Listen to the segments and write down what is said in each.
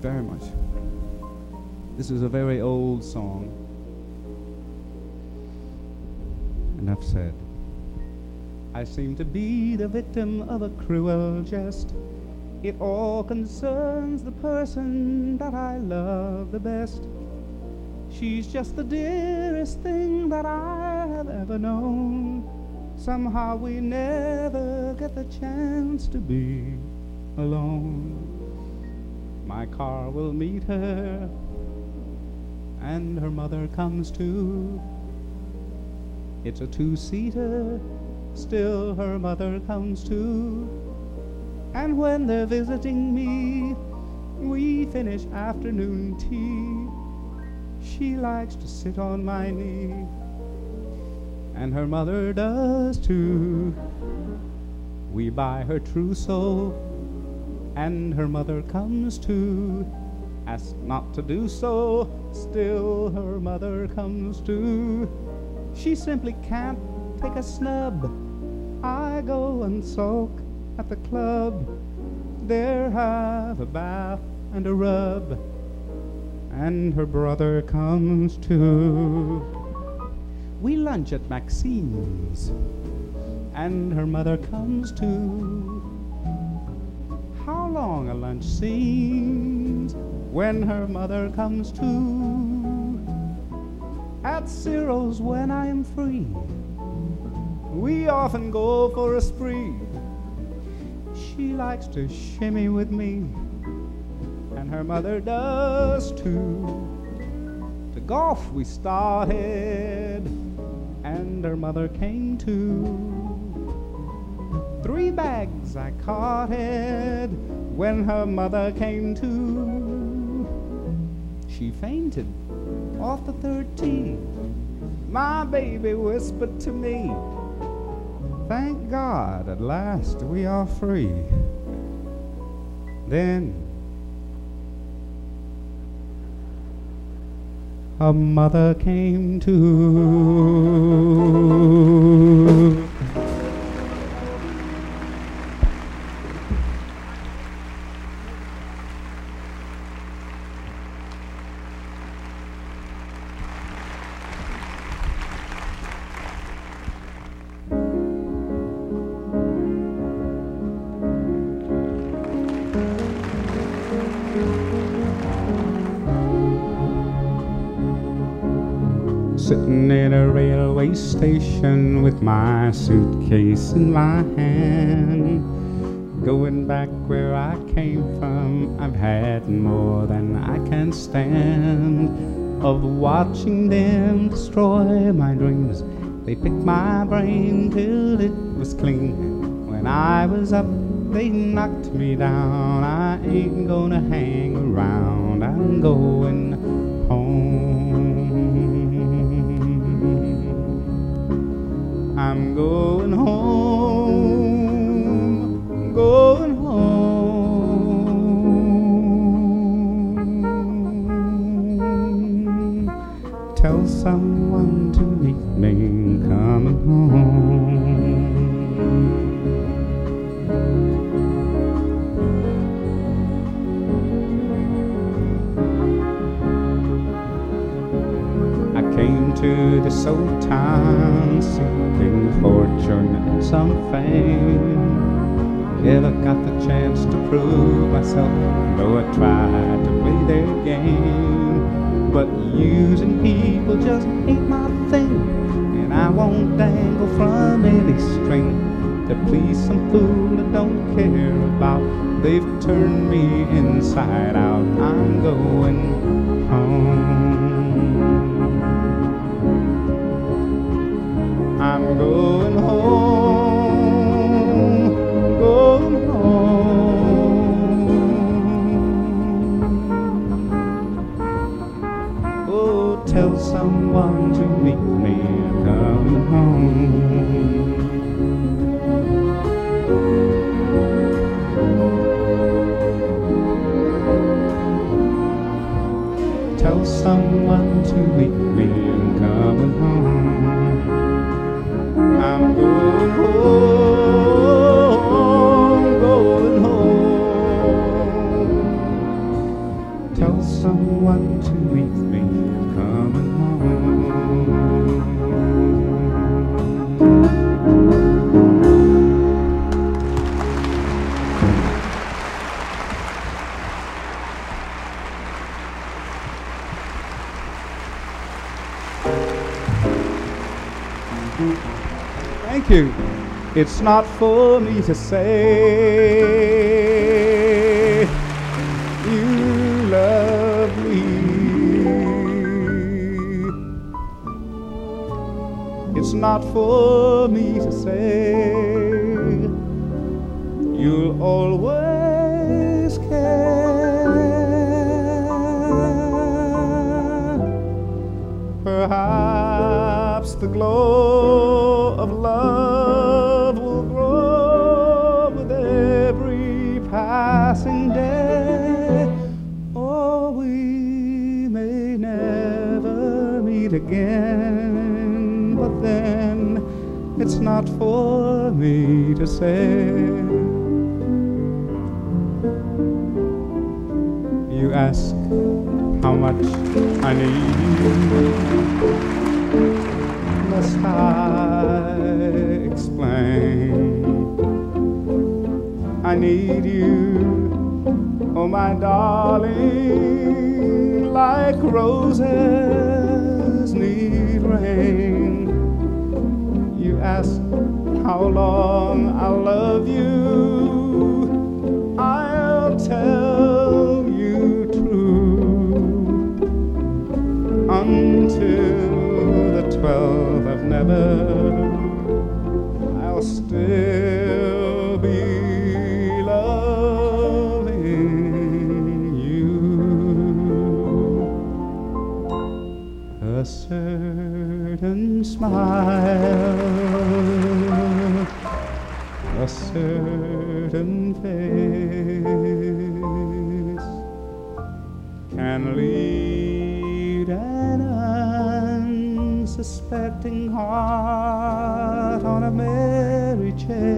very much. This is a very old song. Enough said. I seem to be the victim of a cruel jest. It all concerns the person that I love the best. She's just the dearest thing that I have ever known. Somehow we never get the chance to be alone. My car will meet her, and her mother comes too. It's a two-seater, still her mother comes too. And when they're visiting me, we finish afternoon tea. She likes to sit on my knee, and her mother does too. We buy her trousseau, and her mother comes too. Asked not to do so, still her mother comes too. She simply can't take a snub. I go and sulk at the club. There have a bath and a rub, and her brother comes too. We lunch at Maxine's, and her mother comes too. How long a lunch seems when her mother comes too. At Ciro's when I am free, we often go for a spree. She likes to shimmy with me, and her mother does too. To golf we started, and her mother came too. 3 bags I carted when her mother came too. She fainted off the 3rd tee. My baby whispered to me, thank God at last we are free. Then her mother came too. Sitting in a railway station with my suitcase in my hand, going back where I came from, I've had more than I can stand. Of watching them destroy my dreams, they picked my brain till it was clean. When I was up, they knocked me down. I ain't gonna hang around, I'm going home. I'm going home, going home. Tell someone to meet me coming home. I came to this old town seeking fortune and some fame. Never got the chance to prove myself, though I tried to play their game. But using people just ain't my thing, and I won't dangle from any string to please some fool I don't care about. They've turned me inside out, I'm going home. I'm going home, going home. Oh, tell someone to meet me coming home. Tell someone to meet me coming home. I'm going home, going home. you. It's not for me to say you love me. It's not for me to say you'll always care. Perhaps the glow of love will grow with every passing day, or we may never meet again. But then it's not for me to say. You ask how much I need you. Must I explain? I need you, oh my darling, like roses need rain. You ask how long I'll love you. I'll tell you true. Until the 12th of never, I'll still be loving you. A certain smile, a certain face can lead an unsuspecting heart on a merry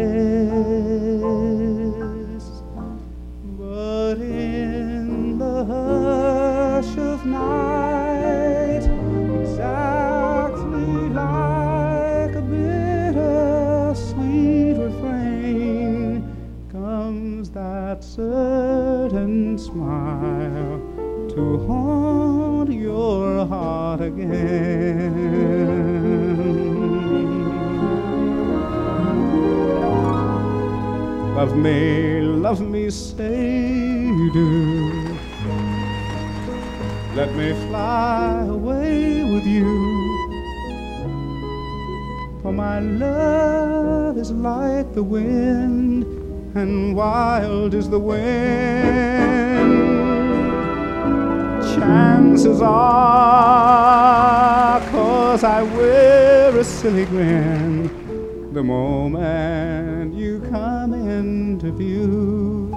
chase. But in the hush of night, exactly like a bittersweet refrain, comes that certain smile to haunt your heart again. Love me, say you do. Let me fly away with you. For my love is like the wind, and wild is the wind. Chances are, 'cause I wear a silly grin the moment you come into view.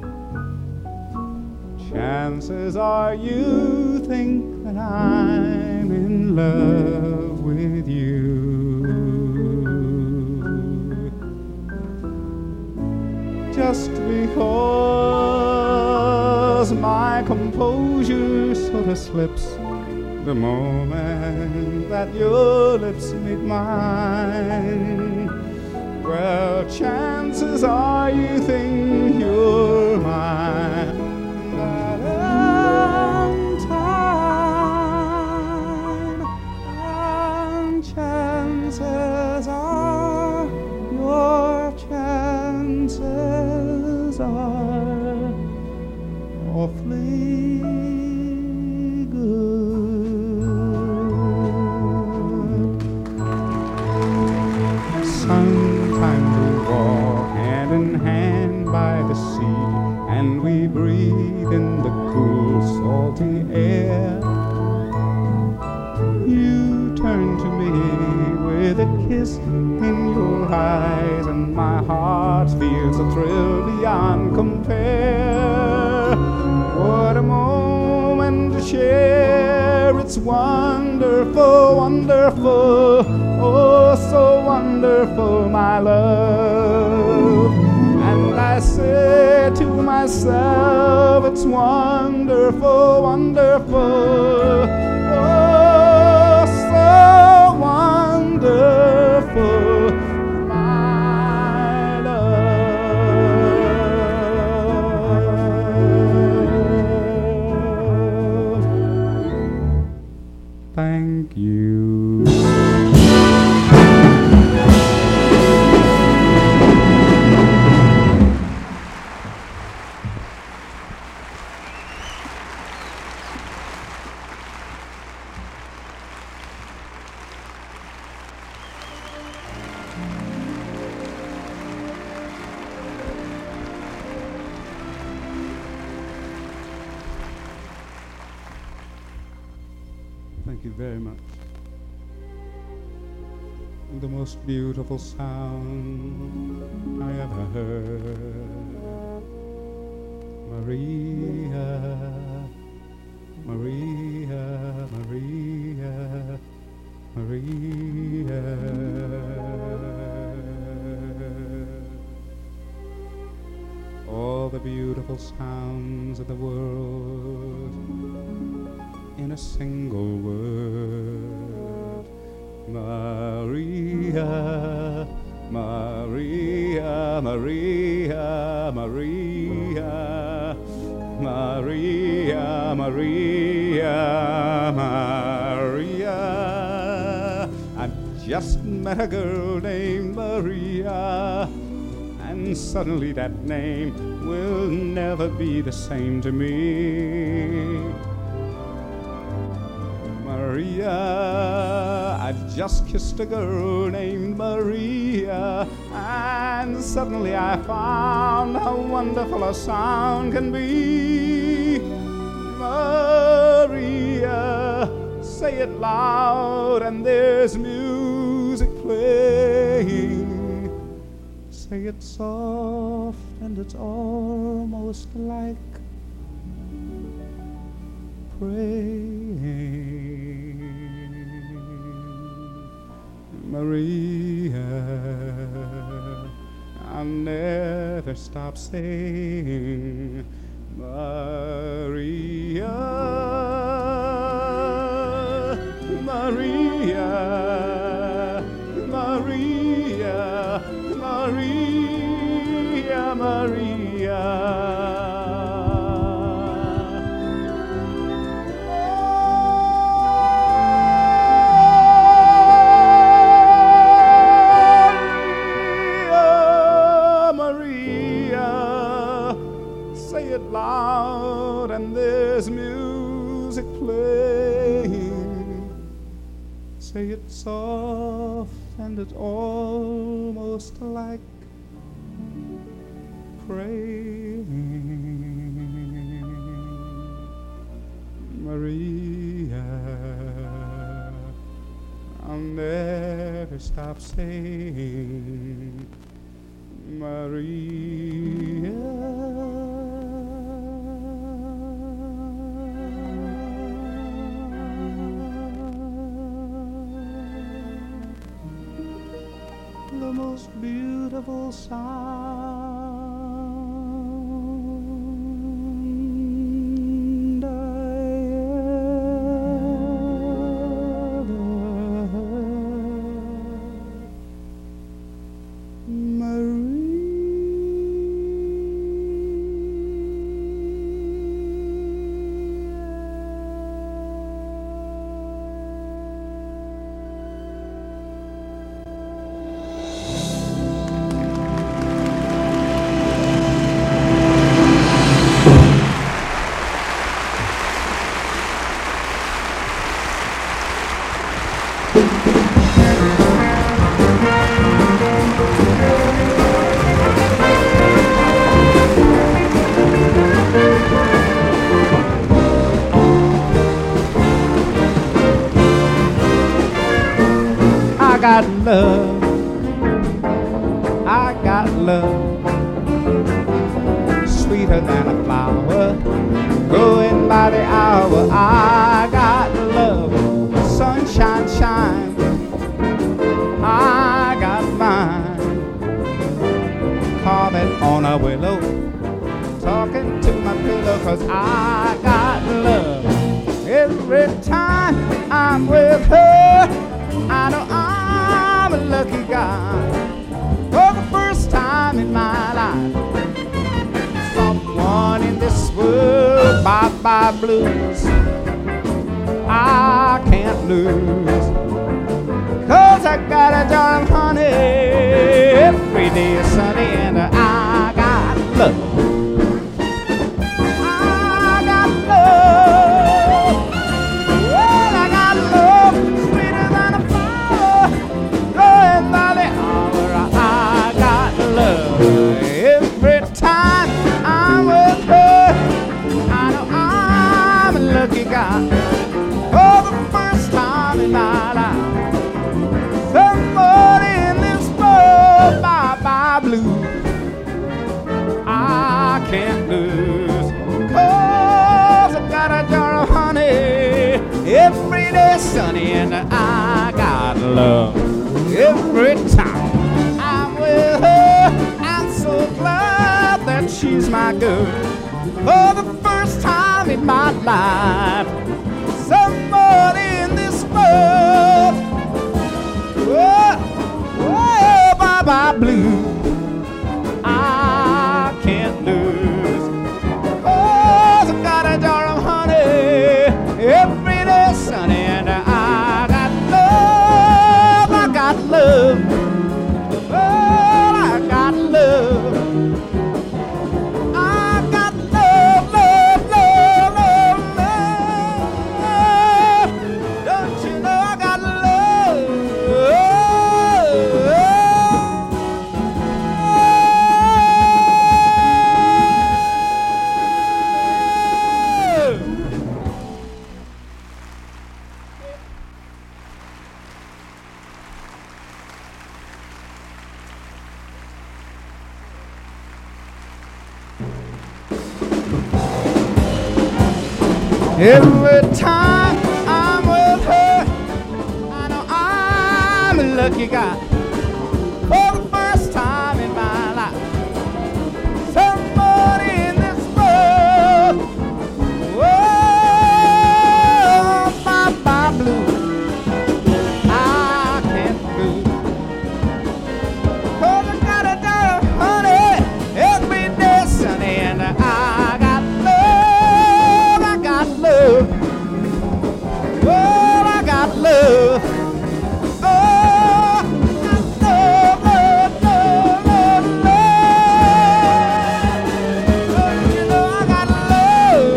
Chances are you think that I'm in love with you. Just because my composure sort of slips the moment that your lips meet mine. Well, chances are you think you're mine. That in time, and chances are your chances are awfully good. Sometimes we walk hand in hand by the sea, and we breathe in the cool, salty air. You turn to me with a kiss in your eyes, and my heart feels a thrill beyond compare. What a moment to share, it's wonderful, wonderful, oh so wonderful, my love. And I say to myself, it's wonderful, wonderful, oh so wonderful, my love. Thank you. Thank you very much. The most beautiful sound I ever heard. Maria, Maria, Maria, Maria. All the beautiful sounds of the world in a single word. Maria, Maria, Maria, Maria, Maria, Maria, Maria. I've just met a girl named Maria, and suddenly that name will never be the same to me. Maria, I've just kissed a girl named Maria, and suddenly I found how wonderful a sound can be. Maria, say it loud and there's music playing. Say it soft and it's almost like praying. Maria, I'll never stop saying Maria, Maria, Maria, Maria, Maria. Loud and there's music playing. Say it soft and it's almost like praying. Maria, I'll never stop saying Maria. The most beautiful sound I ever heard. I got love, I got love, sweeter than a flower, growing by the hour. I got love, sunshine shine, I got mine, carving on a willow, talking to my pillow, 'cause I got love. Every time I'm with her, I know I'm a lucky guy. For the first time in my life, someone in this world, bye-bye blues, I can't lose. 'Cause I got a darling honey, every day is sunny, and I got love. For the first time can't lose. 'Cause I've got a jar of honey every day sunny, and I got love every time I'm with her. I'm so glad that she's my girl. For the first time in my life, somebody in this world, oh, oh, bye-bye blue, I can't lose. 'Cause I've got a jar of honey every day sunny, and I got love, I got love, oh, I got love. Every time I'm with her, I know I'm a lucky guy. For the first time in my life, somebody in this world, oh, bye-bye blue, I can't lose. 'Cause I got a jar of honey every day sunny, and I got love, I got love. Oh, I got love. Oh, I got love, love, love, love, love. Don't you know I got love?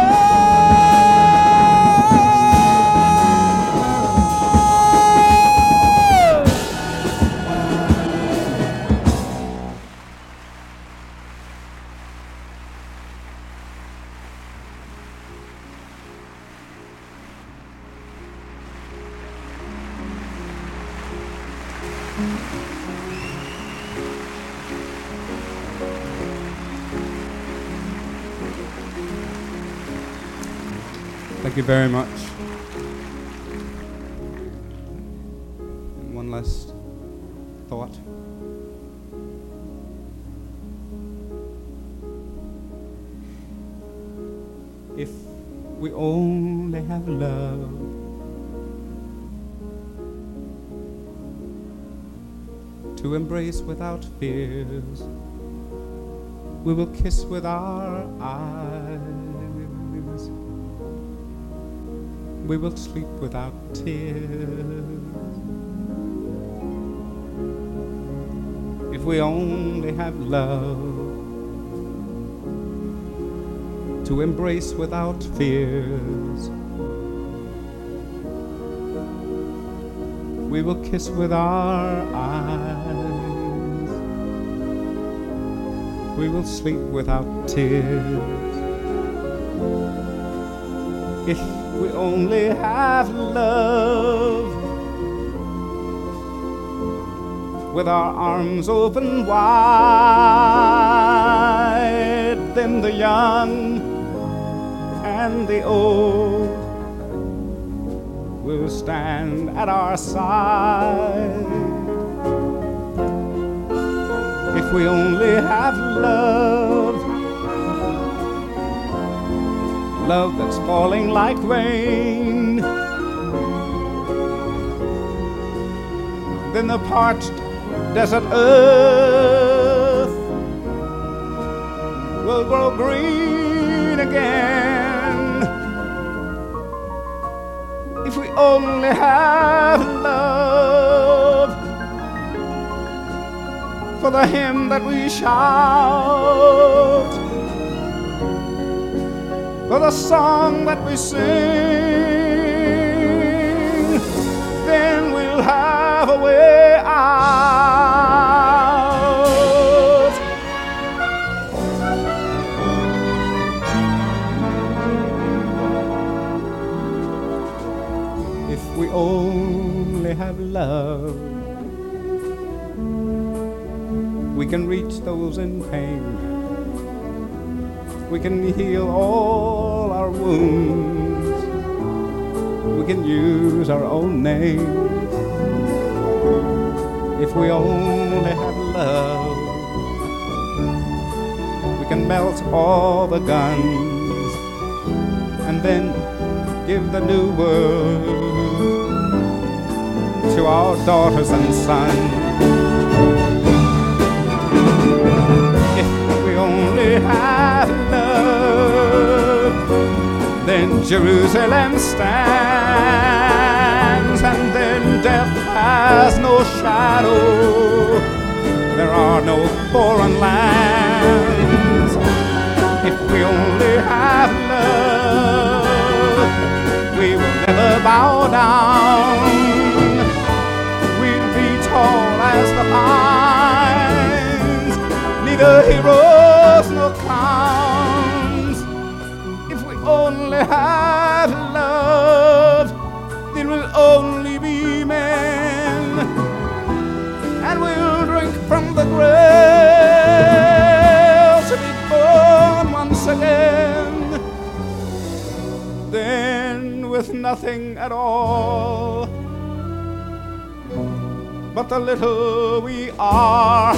Thank you very much. And one last thought. If we only have love, to embrace without fears, we will kiss with our eyes, we will sleep without tears. If we only have love, to embrace without fears, we will kiss with our eyes, we will sleep without tears. If we only have love, with our arms open wide, then the young and the old will stand at our side. If we only have love, love that's falling like rain, then the parched desert earth will grow green again. If we only have love, for the hymn that we shout, for the song that we sing, then we'll have a way out. If we only have love, we can reach those in pain We can heal all our wounds. We can use our own name. If we only have love, we can melt all the guns and then give the new world to our daughters and sons. If we only have love, then Jerusalem stands, and then death has no shadow. There are no foreign lands. If we only have love, we will never bow down. We'll be tall as the pines, neither heroes nor clowns. If we only have love, then we'll only be men, and we'll drink from the grail to be born once again. Then with nothing at all but the little we are,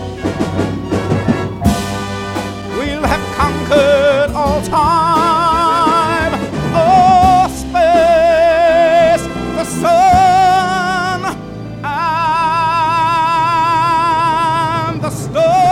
we'll have conquered all time, all space, the sun, and the stars.